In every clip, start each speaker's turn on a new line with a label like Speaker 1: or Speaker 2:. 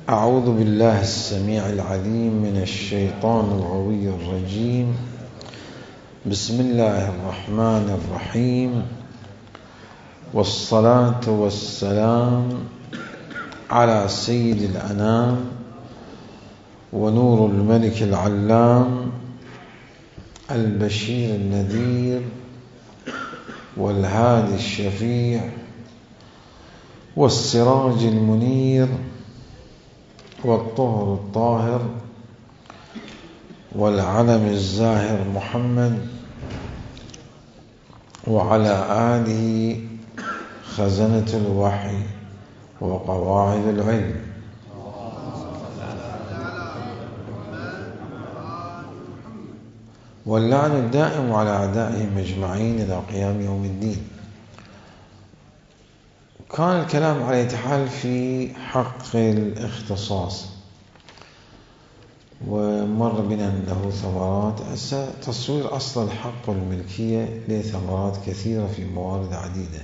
Speaker 1: أعوذ بالله السميع العليم من الشيطان الغوي الرجيم. بسم الله الرحمن الرحيم، والصلاة والسلام على سيد الأنام ونور الملك العلام البشير النذير والهادي الشفيع والسراج المنير والطهر الطاهر والعلم الزاهر محمد وعلى آله خزنة الوحي وقواعد العلم. واللعن الدائم على أعدائهم أجمعين إلى قيام يوم الدين. كان الكلام على يتحال في حق الاختصاص، ومر بنا له ثمرات. تصوير أصل الحق والملكية له ثمرات كثيرة في موارد عديدة،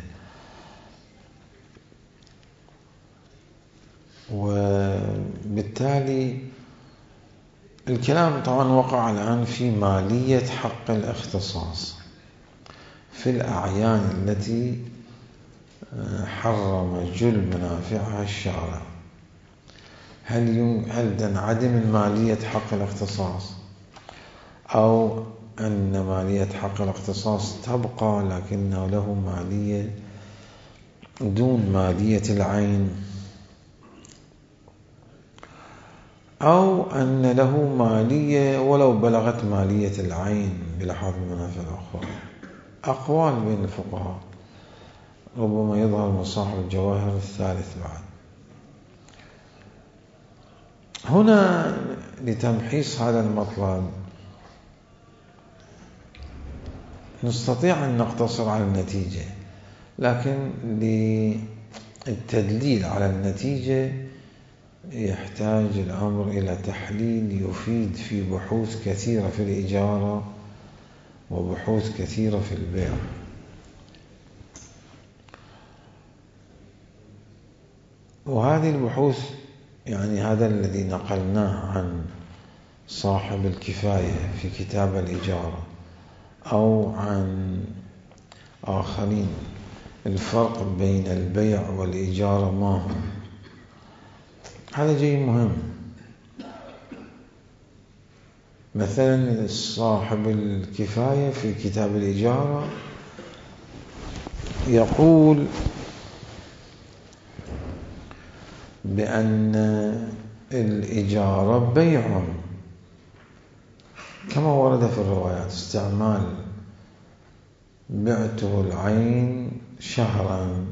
Speaker 1: وبالتالي الكلام طبعا وقع الآن في مالية حق الاختصاص في الأعيان التي حرم جل منافعها الشارع. هل تنعدم المالية حق الاختصاص، أو أن مالية حق الاختصاص تبقى لكنه له مالية دون مالية العين، أو أن له مالية ولو بلغت مالية العين بلحاظ المنافع الأخرى؟ أقوال بين الفقهاء، ربما يظهر من صاحب الجواهر الثالث بعد. هنا لتمحيص هذا المطلب نستطيع أن نقتصر على النتيجة، لكن للتدليل على النتيجة يحتاج الأمر إلى تحليل يفيد في بحوث كثيرة في الإجارة وبحوث كثيرة في البيع. وهذه البحوث يعني هذا الذي نقلناه عن صاحب الكفاية في كتاب الإجارة أو عن آخرين، الفرق بين البيع والإجارة ما هو، هذا شيء مهم. مثلا صاحب الكفاية في كتاب الإجارة يقول بأن الإجارة بيع كما ورد في الروايات، استعمال بعته العين شهرا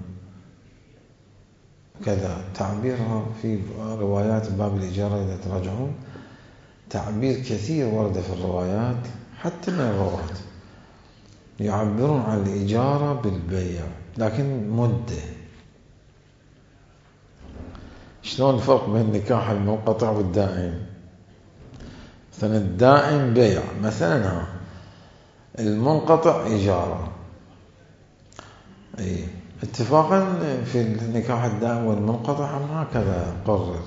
Speaker 1: كذا، تعبيرها في روايات باب الإجارة إذا تراجعون تعبير كثير ورد في الروايات حتى من الرواة يعبرون عن الإجارة بالبيع، لكن مدة. شلون الفرق بين النكاح المنقطع والدائم؟ مثلا الدائم بيع، مثلا المنقطع إجارة. اتفاقا في النكاح الدائم والمنقطع هكذا قرر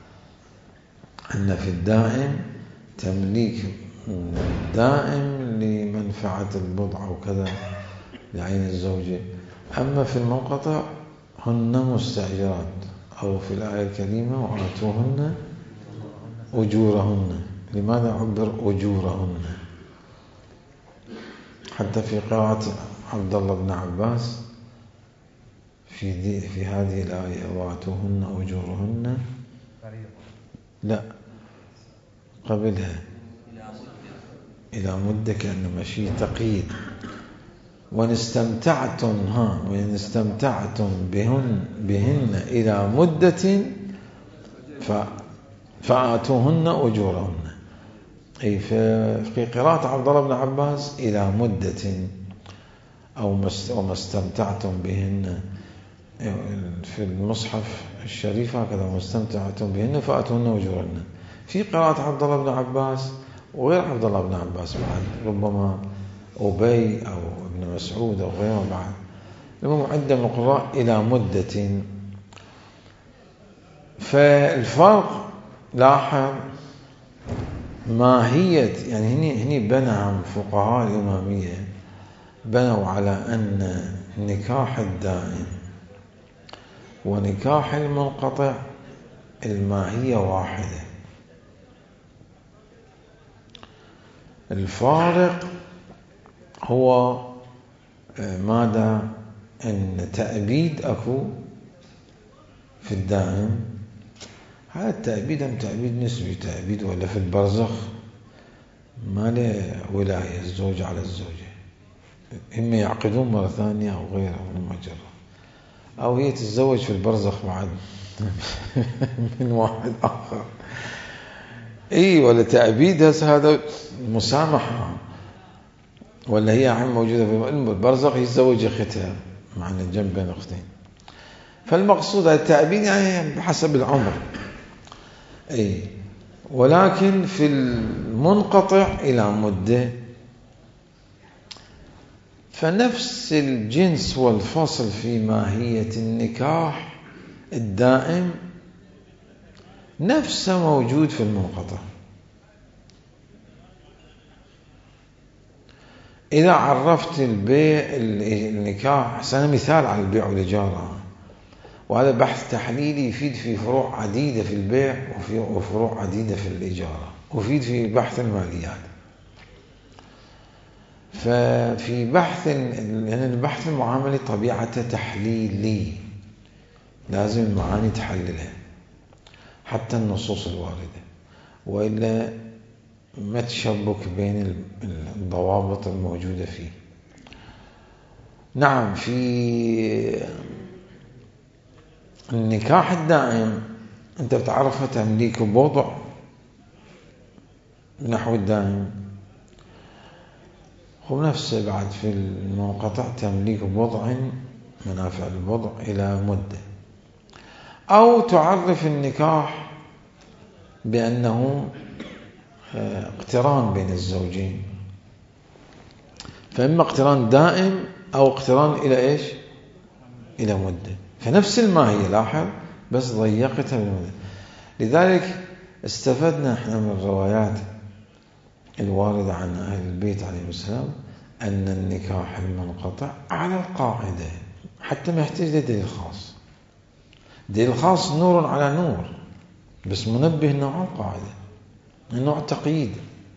Speaker 1: أن في الدائم تمليك دائم لمنفعة البضع وكذا لعين الزوجة، أما في المنقطع هن مستأجرات، أو في الآية الكريمة وآتوهن أجورهن. لماذا عبر أجورهن؟ حتى في قراءة عبد الله بن عباس في هذه الآية وآتوهن أجورهن، لا قبلها إلى مدة، كأنما شيء تقييد. وإن استمتعتم بهن إلى مدة فآتوهن أجورهن. أي في قراءة عبد الله بن عباس إلى مدة، أو ما استمتعتم بهن في المصحف الشريف هكذا، ما استمتعتم بهن فآتوهن أجورهن. في قراءة عبد الله بن عباس وغير عبد الله بن عباس بعد، ربما أبي أو ابن مسعود أو غيره بعد، المهم عدة من القراء إلى مدة. فالفرق لاحظ ماهية، يعني هني بنى فقهاء الإمامية بنوا على أن نكاح الدائم ونكاح المنقطع الماهية واحدة. الفارق هو ماذا؟ أن تأبيد أكو في الدائم، هذا التأبيد هم تأبيد نسبي، تأبيد ولا في البرزخ ما له ولاية الزوج على الزوجة، إما يعقدون مرة ثانية أو غيره من مجرة، أو هي تتزوج في البرزخ بعد من واحد آخر. ولا تأبيد هذا مسامحة، ولا هي عم موجودة في البرزخ يتزوج أختها معنى الجنب بين أختين. فالمقصود التأبيد يعني بحسب العمر. ولكن في المنقطع إلى مدة، فنفس الجنس والفصل في ماهية النكاح الدائم نفسه موجود في المنقطع. إذا عرفت البيع النكاح، سنة مثال على البيع والإجارة، وهذا بحث تحليلي يفيد في فروع عديدة في البيع وفروع عديدة في الإجارة، ويفيد في بحث الماليات. ففي بحث، لأن البحث المعاملي طبيعته تحليلي، لازم المعاني تحللها حتى النصوص الواردة، وإلا ما تشبك بين الضوابط الموجودة فيه. نعم، في النكاح الدائم أنت بتعرفها تمليك بضع نحو الدائم، ونفسه بعد في المنقطع تمليك بضع منافع البضع إلى مدة. أو تعرف النكاح بأنه اقتران بين الزوجين، فإما اقتران دائم أو اقتران إلى إيش؟ إلى مدة. فنفس الماهية، لاحظ بس ضيقتها بالمدة. لذلك استفدنا احنا من الروايات الواردة عن أهل البيت عليهم السلام أن النكاح المنقطع على القاعدة، حتى ما يحتاج لدليل خاص. دليل خاص نور على نور، بس منبه أنه على القاعدة، النوع تقييد.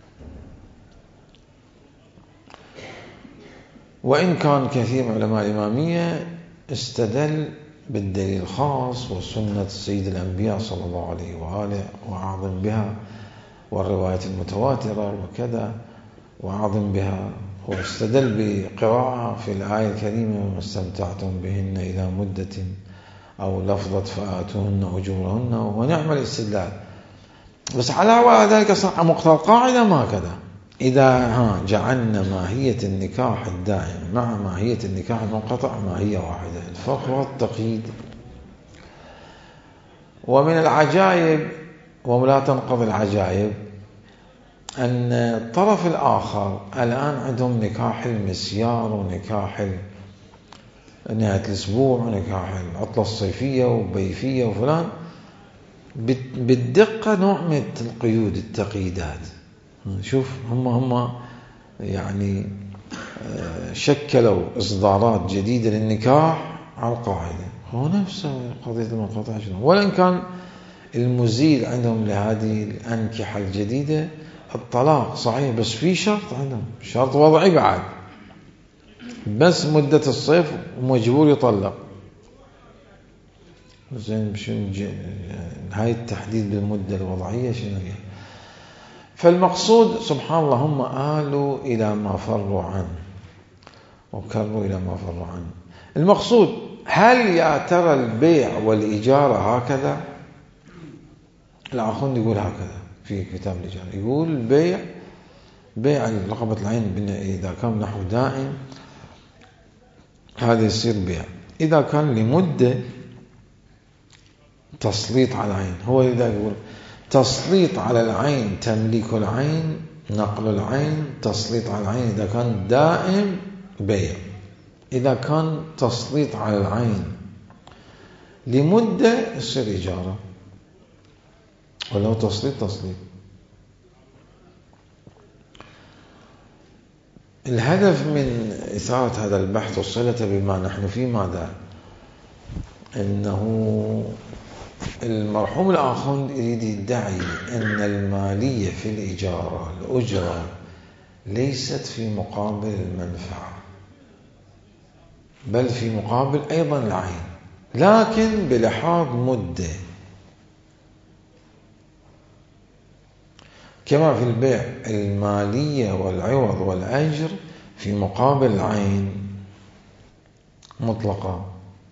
Speaker 1: وإن كان كثير من علماء الإمامية استدل بالدليل الخاص وسنة سيد الأنبياء صلى الله عليه وآله وأعظم بها، والرواية المتواترة وكذا وأعظم بها، واستدل بقراءة في الآية الكريمة وما استمتعتم بهن إلى مدة، أو لفظة فآتوهن أجورهن، ونعمل الاستدلال. بس على ذلك صح مقتضى القاعدة ما كذا. إذا جعلنا ماهية النكاح الدائم مع ماهية النكاح المنقطع ماهية واحدة، الفرق هو التقييد. ومن العجائب ولا تنقضي العجائب أن الطرف الآخر الآن عندهم نكاح المسيار ونكاح نهاية الأسبوع ونكاح العطلة الصيفية وبيفية وفلان، بالدقة نوع من القيود التقييدات. شوف هم يعني شكلوا إصدارات جديدة للنكاح على القاعدة، هو نفس قضية المنقطع. ولن كان المزيل عندهم لهذه الأنكحة الجديدة الطلاق صحيح، بس في شرط عندهم، شرط وضعي بعد، بس مدة الصيف ومجبور يطلق. زين هاي التحديد بالمدة الوضعية شنو هي؟ فالمقصود سبحان الله هم آلوا إلى ما فروا عنه وكروا إلى ما فروا عنه. المقصود هل يا ترى البيع والإجارة هكذا؟ الآخرون يقول هكذا في كتاب الإجارة، يقول بيع رقبة العين إذا كان نحو دائم هذا يصير بيع، إذا كان لمدة تسليط على العين. هو إذا يقول تسليط على العين، تمليك العين، نقل العين، تسليط على العين إذا كان دائم بيع. إذا كان تسليط على العين لمدة يصير إجارة. ولو تسليط. الهدف من إثارة هذا البحث والصلة بما نحن فيه ماذا؟ أنه المرحوم الآخوند يريد يدعي أن المالية في الإجارة الأجرة ليست في مقابل المنفعة، بل في مقابل أيضا العين، لكن بلحاظ مدة، كما في البيع المالية والعوض والأجر في مقابل العين مطلقة.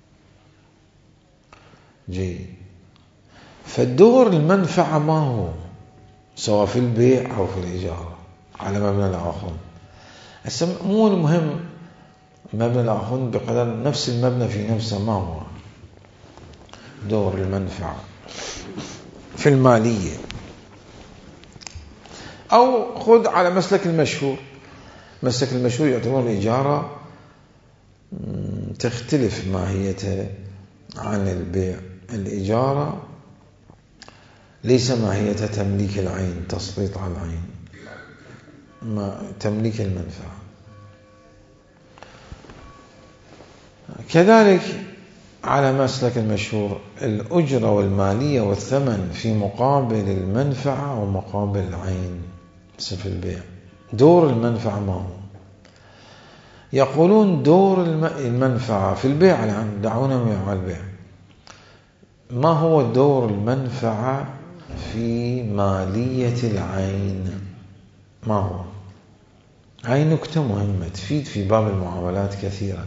Speaker 1: جيد. فالدور المنفعة ما هو، سواء في البيع أو في الإجارة، على مبنى الآخوند. مو المهم مبنى الآخوند بقدر نفس المبنى في نفسه ما هو دور المنفعة في المالية. أو خذ على مسلك المشهور. مسلك المشهور يعتبر الإجارة تختلف ماهيتها عن البيع. الإجارة ليس ماهيتها تمليك العين، تسليط على العين، ما تمليك المنفعة. كذلك على مسلك المشهور الأجرة والمالية والثمن في مقابل المنفعة ومقابل العين. في البيع دور المنفعة ما هو؟ يقولون دور المنفعة في البيع. الآن دعونا مع البيع. ما هو دور المنفعة في مالية العين؟ ما هو؟ هاي نكتة مهمة تفيد في باب المعاملات كثيرا.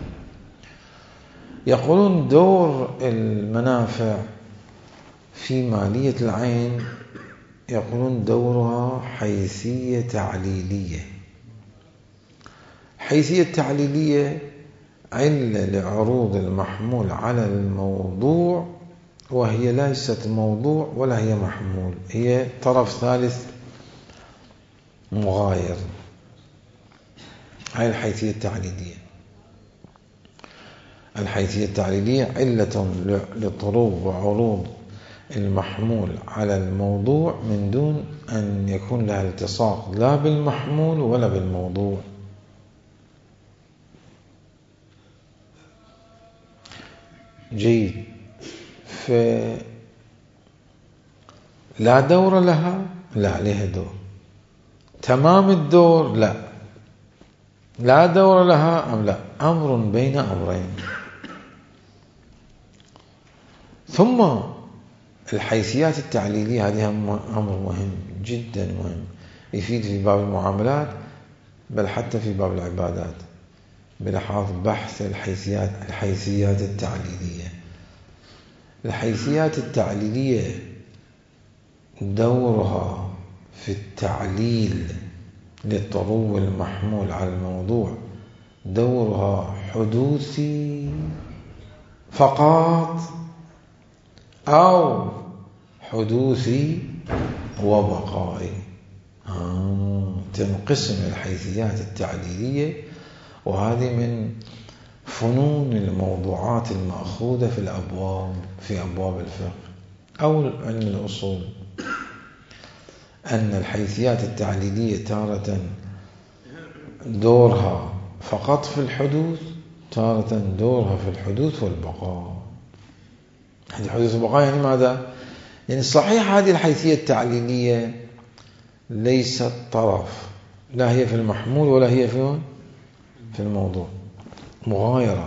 Speaker 1: يقولون دور المنافع في مالية العين، يقولون دورها حيثية تعليلية. حيثية تعليلية علة لعروض المحمول على الموضوع، وهي ليست موضوع ولا هي محمول، هي طرف ثالث مغاير. هاي الحيثية التعليلية. الحيثية التعليلية علة لطروب وعروض المحمول على الموضوع من دون أن يكون لها التصاق لا بالمحمول ولا بالموضوع. جيد. فلا دور لها؟ لا، لها دور. تمام الدور؟ لا دور لها أم لا؟ أمر بين أمرين. ثم الحيثيات التعليلية هذه أمر مهم جدا، مهم يفيد في باب المعاملات، بل حتى في باب العبادات، بلحاظ بحث الحيثيات التعليلية. الحيثيات التعليلية دورها في التعليل للطرو المحمول على الموضوع دورها حدوثي فقط أو حدوثي وبقائي. تنقسم الحيثيات التعليلية، وهذه من فنون الموضوعات المأخوذة في أبواب الفقه أو علم الأصول، أن الحيثيات التعليلية تارة دورها فقط في الحدوث، تارة دورها في الحدوث والبقاء. الحدوث والبقاء يعني ماذا؟ يعني صحيح هذه الحيثية التعليلية ليست طرف، لا هي في المحمول ولا هي في الموضوع، مغايرة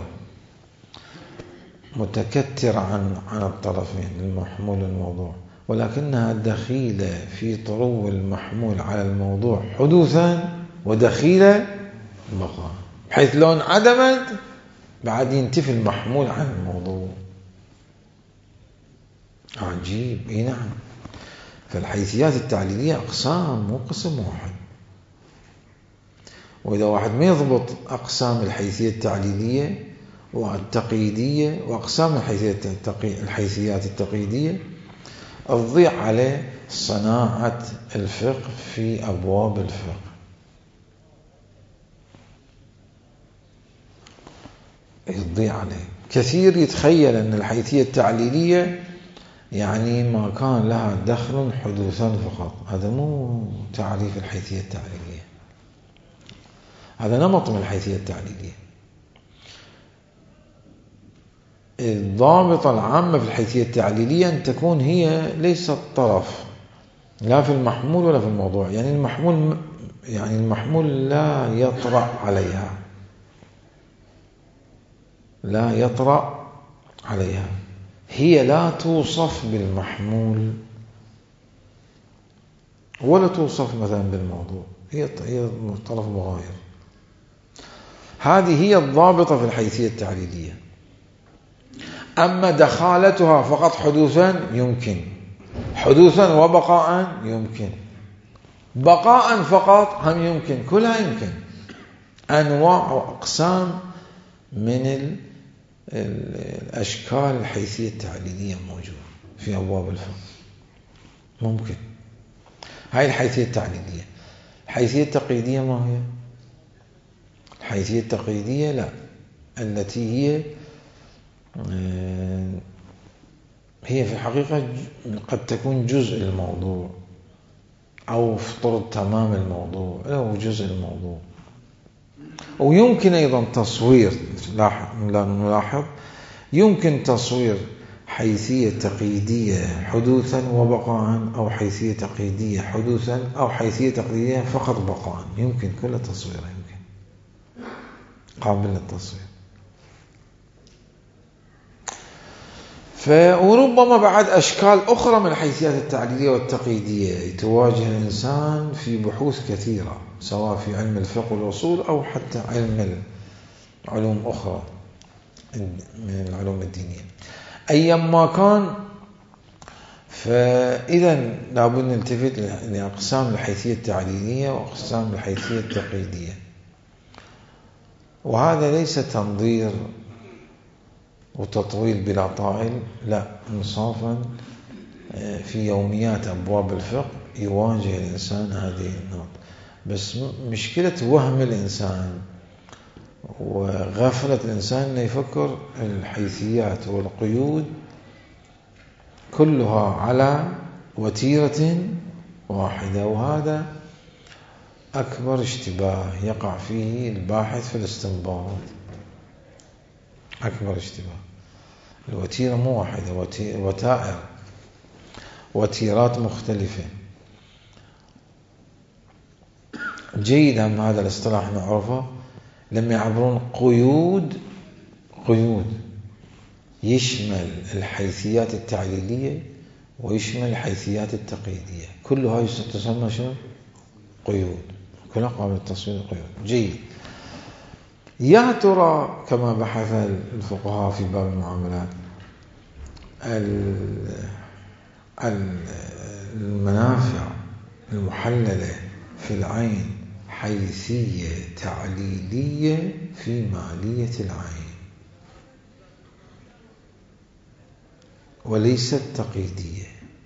Speaker 1: متكترة عن الطرفين المحمول والموضوع، ولكنها دخيلة في طرو المحمول على الموضوع حدوثا ودخيلة بقاء، بحيث لو انعدمت بعد ينتفي المحمول عن الموضوع. عجيب. نعم. فالحيثيات التعليلية أقسام، مو قسم واحد. وإذا واحد ما يضبط أقسام الحيثية التعليلية والتقييدية وأقسام الحيثيات التقييدية، تضيع عليه صناعة الفقه في أبواب الفقه. يضيع عليه كثير. يتخيل أن الحيثية التعليلية يعني ما كان لها دخل حدوثا فقط. هذا مو تعريف الحيثية التعليلية، هذا نمط من الحيثية التعليلية. الضابطة العامة في الحيثية التعليلية أن تكون هي ليست طرف لا في المحمول ولا في الموضوع. يعني المحمول لا يطرأ عليها، لا يطرأ عليها. هي لا توصف بالمحمول ولا توصف مثلا بالموضوع، هي طرف مغاير. هذه هي الضابطة في الحيثية التعليلية. أما دخالتها فقط حدوثا يمكن، حدوثا وبقاء يمكن، بقاء فقط هم يمكن، كلها يمكن. أنواع وأقسام من الأشكال الحيثية التعليلية موجودة في أبواب الفقه، ممكن. هاي الحيثية التعليلية. الحيثية التقييدية ما هي؟ الحيثية التقييدية لا، التي هي في الحقيقة قد تكون جزء الموضوع أو افترض تمام الموضوع أو جزء الموضوع. ويمكن أيضا تصوير، نلاحظ يمكن تصوير حيثية تقييدية حدوثا وبقاء، أو حيثية تقييدية حدوثا، أو حيثية تقييدية فقط بقاء. يمكن كل تصوير، يمكن قابل للتصوير. وربما بعد أشكال أخرى من الحيثيات التعليلية والتقييدية تواجه الإنسان في بحوث كثيرة، سواء في علم الفقه والأصول أو حتى علوم أخرى من العلوم الدينية. أيما كان، فإذا لابد نلتفت لأقسام الحيثية التعليلية وأقسام الحيثية التقييدية. وهذا ليس تنظير وتطويل بلا طائل، لا، انصافا في يوميات أبواب الفقه يواجه الإنسان هذه النقطة. بس مشكلة وهم الإنسان وغفلة الإنسان أنه يفكر الحيثيات والقيود كلها على وتيرة واحدة، وهذا أكبر اشتباه يقع فيه الباحث في الاستنباط. أكبر اشتباه. الوتيرة مو واحدة، وتائر، وتيرات مختلفة. جيد هم هذا الاصطلاح نعرفه لما يعبرون قيود يشمل الحيثيات التعليلية ويشمل الحيثيات التقييدية، كلها تسمى شنو؟ قيود، كلها قابل للتصوير قيود. جيد. يا ترى كما بحث الفقهاء في باب المعاملات، المنافع المحللة في العين حيثية تعليلية في مالية العين وليست تقييدية.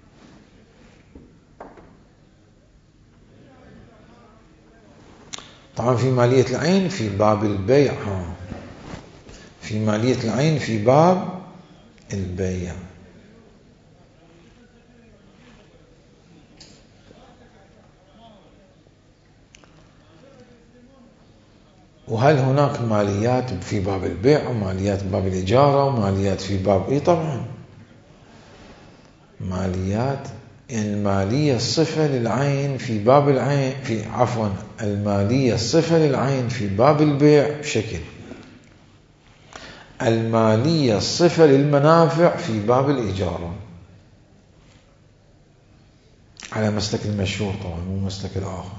Speaker 1: طبعا في مالية العين في باب البيع، في مالية العين في باب البيع. وهل هناك ماليات في باب البيع وماليات في باب الإجارة وماليات في باب طبعا ماليات. يعني المالية الصفة للعين في باب العين، المالية الصفة للعين في باب البيع بشكل، المالية الصفة للمنافع في باب الإجارة، على مسلك المشهور طبعا مو مسلك الآخر.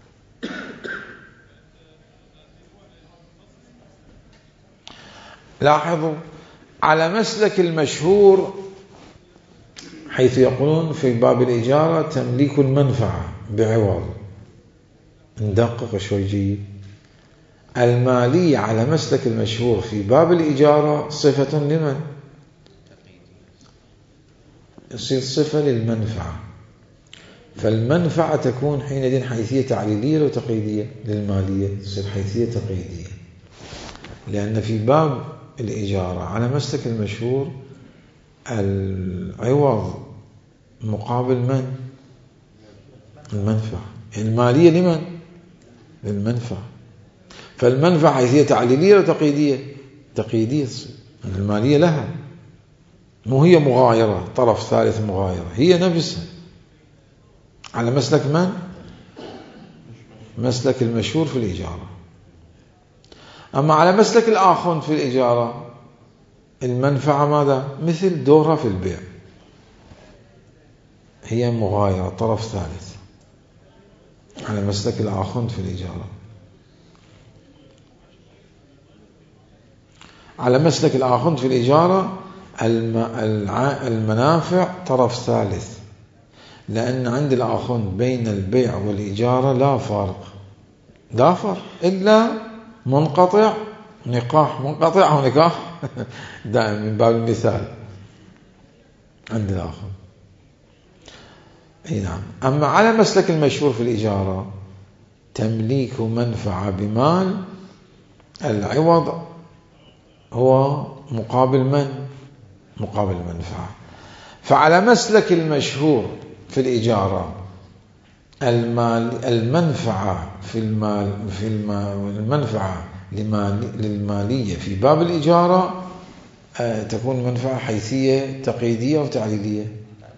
Speaker 1: لاحظوا على مسلك المشهور حيث يقولون في باب الإجارة تمليك المنفعة بعوض. ندقق شوي جيد. المالية على مسلك المشهور في باب الإجارة صفة لمن؟ يصير صفة للمنفعة، فالمنفعة تكون حينئذ حيثية تعليلية وتقييدية. للمالية تصير حيثية تقييدية، لأن في باب الإجارة على مسلك المشهور العوض مقابل من؟ المنفعة. المالية لمن؟ للمنفعة. فالمنفعة هي تعليلية ولا تقييدية؟ تقييدية. المالية لها، مو هي مغايرة، طرف ثالث مغايرة، هي نفسها. على مسلك من؟ مسلك المشهور في الإجارة. أما على مسلك الآخر في الإجارة، المنفعة ماذا؟ مثل دورها في البيع، هي مغايرة، طرف ثالث. على مسلك الآخر في الإجارة. على مسلك الآخر في الإجارة المنافع طرف ثالث، لأن عند الآخر بين البيع والإجارة لا فرق إلا منقطع، نقاح منقطع أو نكاح دائما من باب المثال عند الآخر. نعم. أما على مسلك المشهور في الإجارة، تمليك منفعة بمال، العوض هو مقابل من؟ مقابل المنفعة. فعلى مسلك المشهور في الإجارة، المنفعة المنفعة للمالية في باب الإجارة تكون منفعة حيثية تقييدية أو تعليلية؟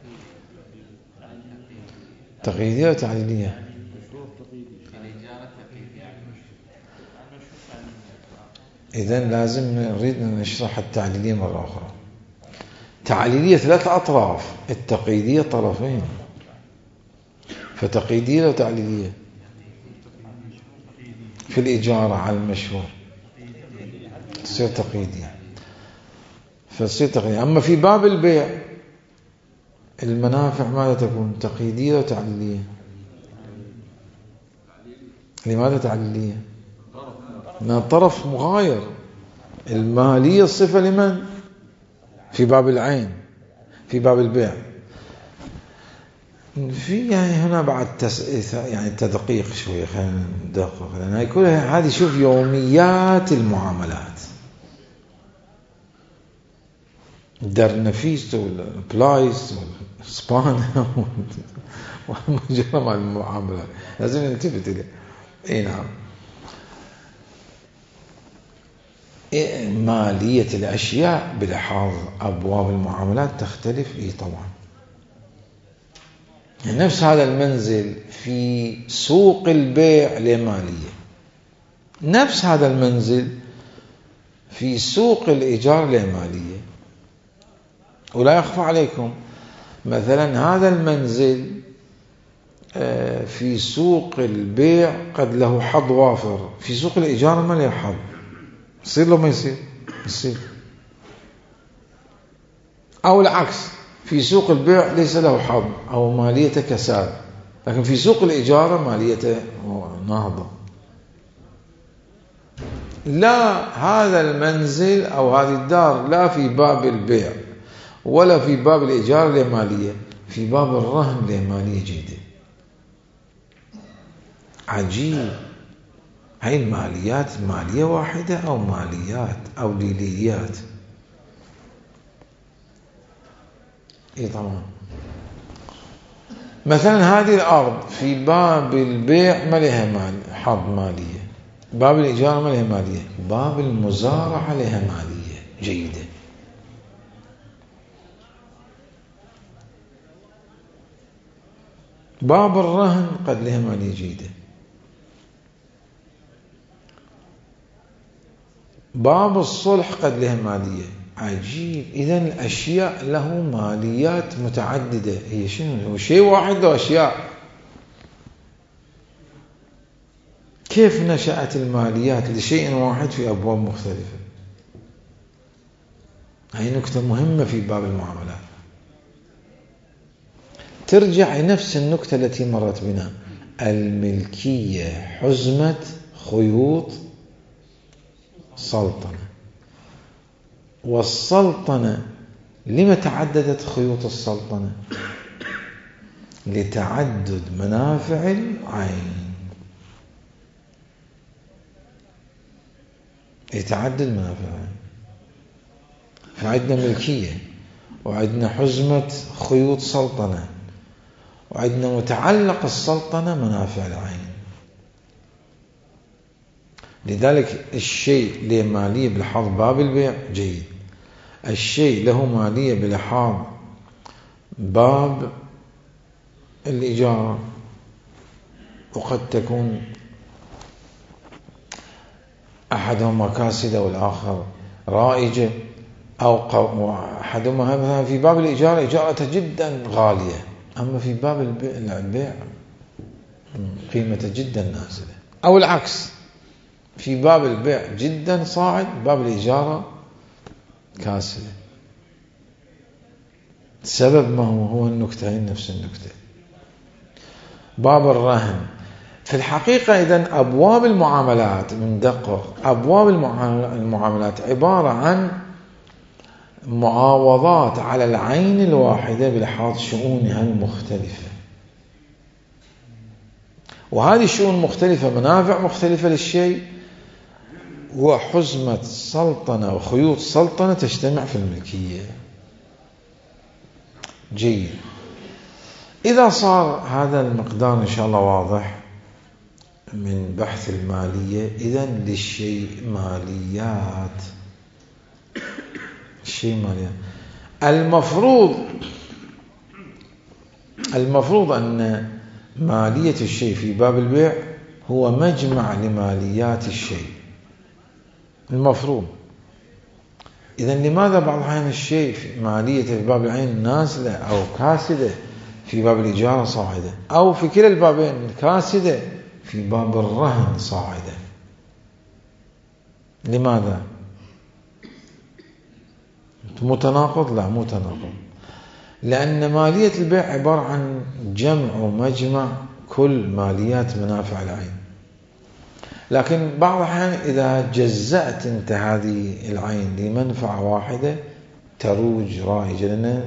Speaker 1: تقييدية أو تعليلية؟ إذن لازم نريد أن نشرح التعليلية مرة أخرى. تعليلية 3 أطراف، التقييدية طرفين، فتقييدية وتعليلية. في الإجارة على المشهور تصير تقييدية، فتصير تقييدية. أما في باب البيع المنافع ماذا تكون؟ تقييدية وتعليلية. لماذا تعليلية؟ لأن الطرف مغاير. المالية الصفة لمن؟ في باب العين، في باب البيع. في يعني هنا بعد يعني تدقيق شوية، خلينا ندقق، لأن يكون هذه شوف يوميات المعاملات، الدرنفيس والبلايس والسبان والمجرى مع المعاملات لازم نلتفت إليه. اي نعم. مالية الأشياء بلحاظ أبواب المعاملات تختلف. طبعا نفس هذا المنزل في سوق البيع لمالية، نفس هذا المنزل في سوق الإيجار لمالية. ولا يخفى عليكم مثلا هذا المنزل في سوق البيع قد له حظ وافر، في سوق الإيجار ما له حظ. يصير له ما يصير؟ يصير. أو العكس، في سوق البيع ليس له حظ أو ماليته كساد، لكن في سوق الإجارة ماليته نهضة. لا هذا المنزل أو هذه الدار لا في باب البيع ولا في باب الإيجار لمالية، في باب الرهن لمالية جيدة. عجيب. هاي الماليات مالية واحدة أو ماليات أو ليليات؟ طبعا. مثلا هذه الأرض في باب البيع ما لها حظ مالية، باب الإيجار ما لها مالية، باب المزارعة لها مالية جيدة. باب الرهن قد لها مالية جيدة. باب الصلح قد لها مالية. عجيب. إذن الأشياء له ماليات متعددة. هي شنو؟ هو شيء واحد وأشياء. كيف نشأت الماليات لشيء واحد في أبواب مختلفة؟ هي نكتة مهمة في باب المعاملات، ترجع لنفس النكتة التي مرت بنا. الملكية حزمة خيوط سلطنة، والسلطنة لما تعددت خيوط السلطنة؟ لتعدد منافع العين، لتعدد منافع العين. فعندنا ملكية وعندنا حزمة خيوط سلطنة، وعندنا متعلق السلطنة منافع العين. لذلك الشيء له مالية بلحاظ باب البيع جيد، الشيء له مالية بلحاظ باب الإجارة، وقد تكون أحدهما كاسدة والآخر رائجة، أو أحدهما مثلا في باب الإجارة إجارته جدا غالية، أما في باب البيع قيمته جدا نازلة، أو العكس، في باب البيع جدا صاعد، باب الإجارة كاسدة. السبب ما هو النكتين نفس النكتة. باب الرهن في الحقيقة إذن أبواب المعاملات من دقق، أبواب المعاملات عبارة عن معاوضات على العين الواحدة بلحاظ شؤونها المختلفة، وهذه الشؤون مختلفة، منافع مختلفة للشيء، وحزمة سلطنة وخيوط سلطنة تجتمع في الملكية. جيد. إذا صار هذا المقدار إن شاء الله واضح من بحث المالية، إذن للشيء ماليات. الشيء ماليات المفروض أن مالية الشيء في باب البيع هو مجمع لماليات الشيء المفروض. إذن لماذا بعض الأحيان الشيء في مالية في باب العين نازلة أو كاسدة، في باب الإجارة صاعدة، أو في كلا البابين كاسدة، في باب الرهن صاعدة؟ لماذا؟ متناقض؟ لا، مو تناقض، لأن مالية البيع عبارة عن جمع ومجمع كل ماليات منافع العين. لكن بعض الأحيان إذا جزأت أنت هذه العين لمنفعة واحدة تروج رائجة، لأن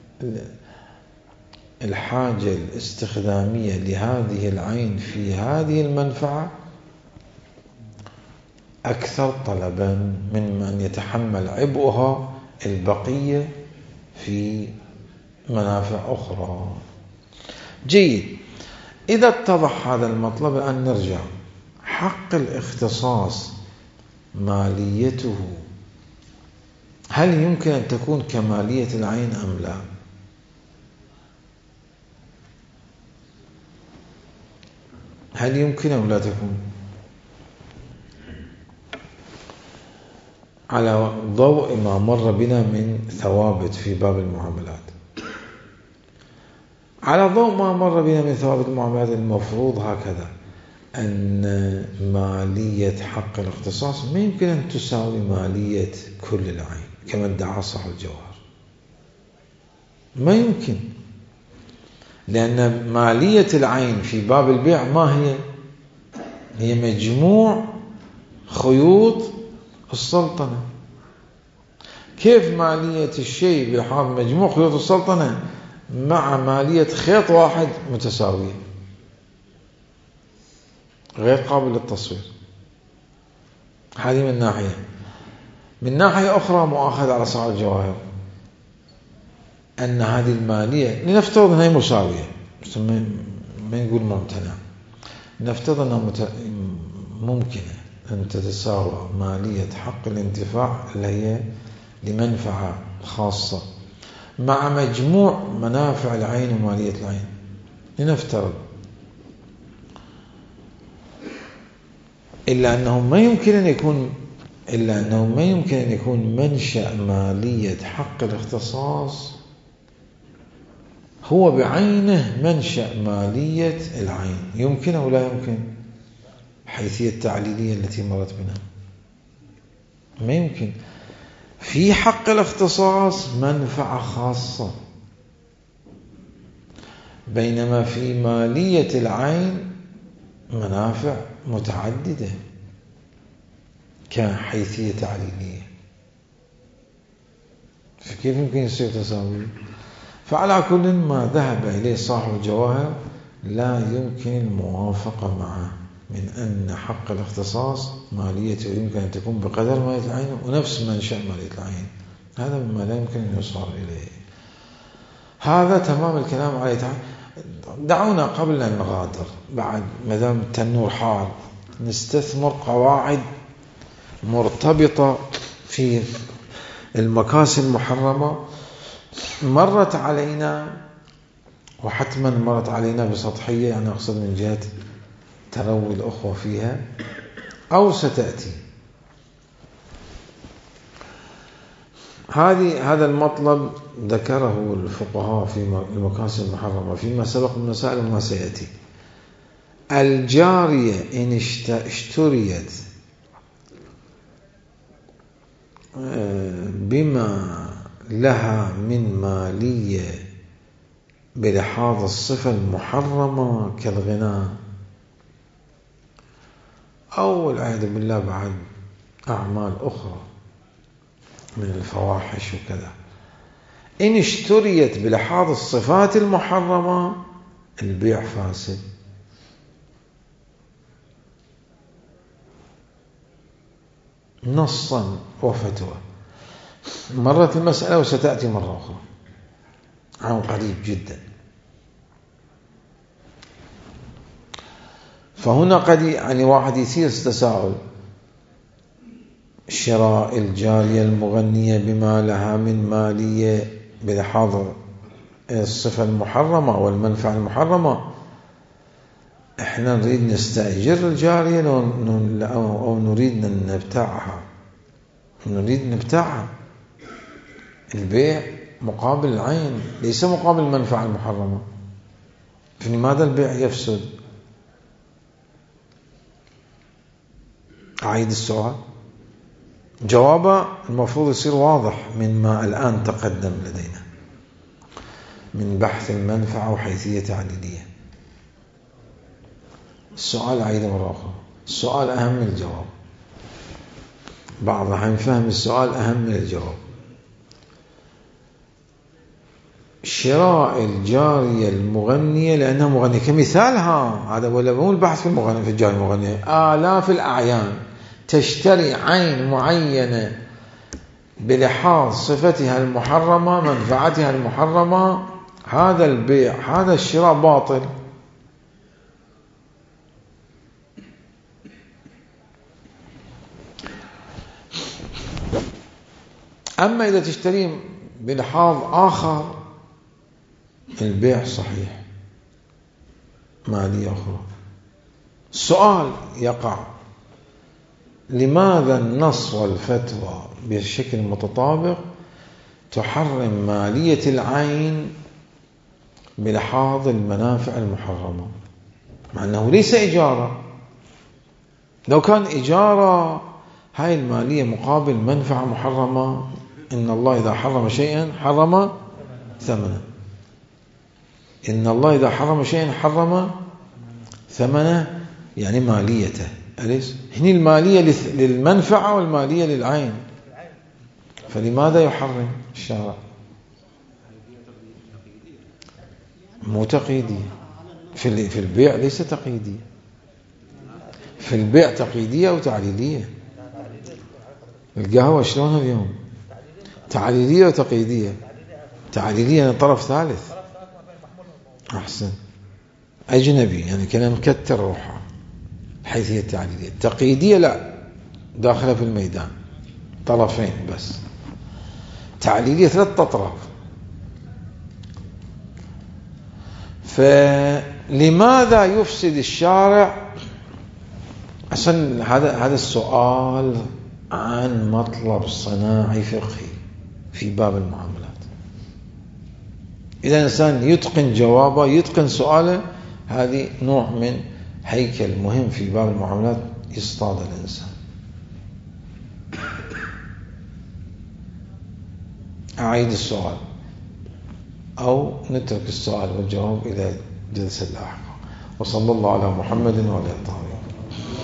Speaker 1: الحاجة الاستخدامية لهذه العين في هذه المنفعة أكثر طلبا من من يتحمل عبئها البقية في منافع أخرى. جيد. إذا اتضح هذا المطلب الآن نرجع. حق الاختصاص ماليته هل يمكن أن تكون كمالية العين أم لا؟ هل يمكن أو لا تكون؟ على ضوء ما مر بنا من ثوابت في باب المعاملات، على ضوء ما مر بنا من ثوابت المعاملات، المفروض هكذا أن مالية حق الاختصاص ما يمكن أن تساوي مالية كل العين كما ادعى صاحب الجوهر، ما يمكن، لأن مالية العين في باب البيع ما هي مجموع خيوط السلطنة. كيف مالية الشيء بلحاظ مجموع خيوط السلطنة مع مالية خيط واحد متساوية؟ غير قابل للتصوير. هذه من ناحية. من ناحية أخرى مؤاخذ على صاحب الجواهر أن هذه المالية لنفترض أنها مساوية، ما نقول ممتنع، نفترض أنها ممكنة أن تتساوى مالية حق الانتفاع اللي هي لمنفعة خاصة مع مجموع منافع العين ومالية العين. لنفترض، إلا أنه ما يمكن أن يكون منشأ مالية حق الاختصاص هو بعينه منشأ مالية العين. يمكن أو لا يمكن؟ حيثية التعليلية التي مرت بنا ما يمكن. في حق الاختصاص منفعة خاصة، بينما في مالية العين منافع متعددة كحيثية تعليلية، فكيف يمكن يصير تساوي؟ فعلى كل ما ذهب إليه صاحب الجواهر لا يمكن الموافقة معه من أن حق الاختصاص ماليته يمكن أن تكون بقدر مالية العين ونفس منشأ مالية العين. هذا مما لا يمكن أن يصار إليه. هذا تمام الكلام عليه تعالى. دعونا قبل أن نغادر بعد مدام التنور حار نستثمر قواعد مرتبطة في المكاسب المحرمة مرت علينا، وحتما مرت علينا بسطحية، يعني أقصد من جهة تروي الأخوة فيها، أو ستأتي. هذا المطلب ذكره الفقهاء في المكاسب المحرمة فيما سبق من مسائل وما سيأتي. الجارية إن اشتريت بما لها من مالية بلحاظ الصفة المحرمة كالغناء أو العياذ بالله بعد أعمال أخرى من الفواحش وكذا، إن اشتريت بلحاظ الصفات المحرمة البيع فاسد. نصا وفتوى. مرت المسألة وستأتي مرة أخرى عن قريب جدا. فهنا قد يعني واحد يصير تساؤل: شراء الجارية المغنية بما لها من مالية بلحاظ الصفة المحرمة والمنفعة المحرمة، احنا نريد نستأجر الجارية أو نريد نبتاعها؟ نريد نبتاعها. البيع مقابل العين ليس مقابل المنفعة المحرمة، فلماذا البيع يفسد؟ أعيد السؤال. جوابه المفروض يصير واضح مما الآن تقدم لدينا من بحث المنفعة وحيثية تعليلية. السؤال أعيده مرة أخرى. السؤال أهم من الجواب. بعض الأحيان فهم السؤال أهم من الجواب. شراء الجارية المغنية لأنها مغنية كمثالها، هذا ولا مو البحث في المغنية، في الجارية المغنية آلاف الأعيان تشتري عين معينة بلحاظ صفتها المحرمة منفعتها المحرمة، هذا البيع هذا الشراء باطل. أما إذا تشتري بلحاظ آخر البيع صحيح، مالية أخرى. السؤال يقع: لماذا النص والفتوى بشكل متطابق تحرم مالية العين بلحاظ المنافع المحرمة، مع أنه ليس إجارة؟ لو كان إجارة هاي المالية مقابل منفعة محرمة، إن الله إذا حرم شيئا حرم ثمنه. إن الله إذا حرم شيئا حرم ثمنه، يعني ماليته. أليس هني المالية للمنفعة والمالية للعين، فلماذا يحرم الشارع؟ مو تقييدية. في البيع ليس تقييدية. في البيع تقييدية أو تعليلية. القهوة شلونها اليوم؟ تعليلية وتقييدية. تعليلية طرف ثالث. أحسن، أجنبي، يعني كلام مكتر روحه. حيثية التعليلية. التقييدية لا، داخلة في الميدان، طرفين بس. تعليلية 3 أطراف. فلماذا يفسد الشارع؟ عشان هذا السؤال عن مطلب صناعي فقهي في باب المعاملات. إذا الإنسان يتقن جوابه، يتقن سؤاله، هذه نوع من هيكل مهم في باب المعاملات يصطاد الإنسان. أعيد السؤال أو نترك السؤال والجواب إلى جلسة لاحقة. وصلى الله على محمد وعلى آله.